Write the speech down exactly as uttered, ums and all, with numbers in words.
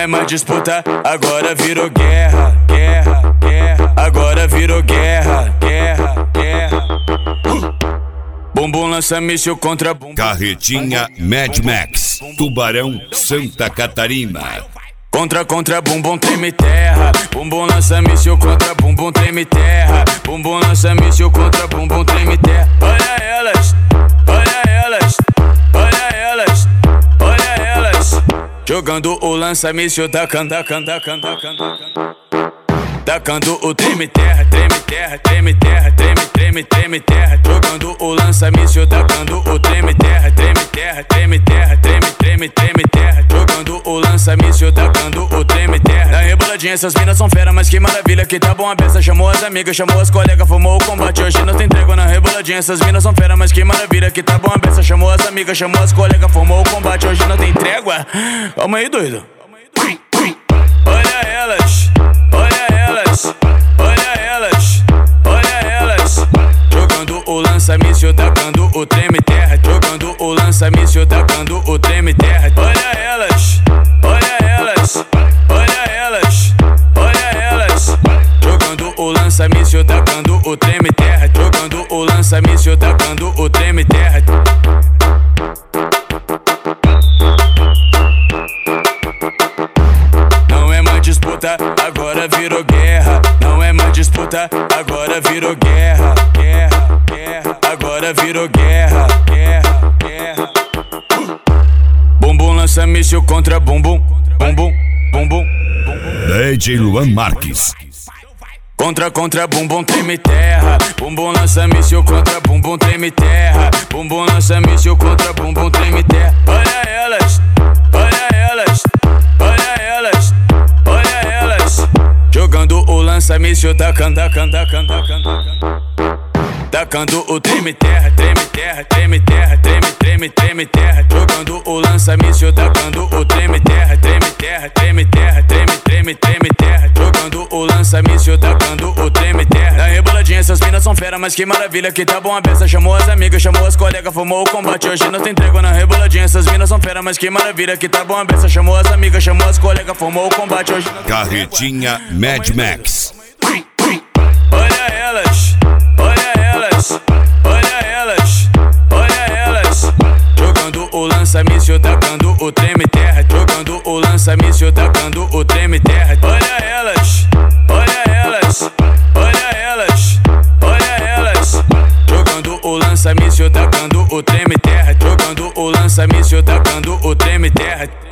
mais disputa, agora virou guerra, guerra, guerra. Agora virou guerra, guerra, guerra. Bumbum lança míssil contra bumbum. Carretinha Mad Max, Tubarão, Santa Catarina. Contra, contra, bumbum treme terra. Bumbum lança míssil contra bumbum treme terra. Bumbum lança míssil contra bumbum treme terra. Olha elas, olha elas, olha elas, olha elas. Jogando o lança míssil, tacando, tacando, tacando, tacando. Tacando o treme terra, treme terra, treme terra, treme, treme, treme terra. Jogando o lança míssil, tacando o treme terra, treme terra, treme terra, treme, treme, treme terra. Jogando o lança míssil, tacando o treme terra. Na reboladinha essas minas são fera, mas que maravilha, que tá bom a beça. Chamou as amigas, chamou as colegas, formou o combate. Hoje não tem trégua na reboladinha essas minas são fera, mas que maravilha, que tá bom a beça. Chamou as amigas, chamou as colegas, formou o combate. Hoje não tem trégua. Calma aí, doido. Olha elas, olha elas, olha elas, olha elas. Jogando o lança míssil, tacando o treme terra. Jogando o lança míssil, tacando o treme terra. Olha elas, olha elas, olha elas, olha elas. Jogando o lança míssil, tacando o treme terra. Jogando o lança míssil, tacando o treme terra. Disputa, agora virou guerra. Não é mais disputa, agora virou guerra, guerra, guerra. Agora virou guerra, guerra, guerra. Bumbum lança míssil contra bumbum, bumbum, bumbum, bumbum. D J Luan Marques. Contra, contra, bumbum treme terra. Bumbum lança míssil contra bumbum treme terra. Bumbum lança míssil contra bumbum treme terra. Olha elas, olha elas, olha elas, olha elas. Jogando o lança míssil, tacando, tacando, tacando, tacando. Tacando o treme terra, treme terra, treme terra, treme, treme, treme terra. Jogando o lança míssil, tacando o treme terra, treme terra, treme terra, treme, treme, treme terra. Jogando o lança míssil, tacando o treme terra. Na reboladinha essas minas são fera, mas que maravilha, que tá bom a beça. Chamou as amigas, chamou as colegas, formou o combate. Hoje não tem trégua na reboladinha essas minas são fera, mas que maravilha, que tá bom a beça. Chamou as amigas, chamou as colegas, formou o combate. Hoje não tem Carretinha Mad Max. Olha elas, olha elas, olha elas, olha elas. Jogando o lança míssil, tacando o treme terra. Jogando o lança míssil, tacando o treme terra. Olha elas, olha elas, olha elas, olha elas. Jogando o lança míssil, tacando o treme terra. Jogando o lança míssil, tacando o treme terra.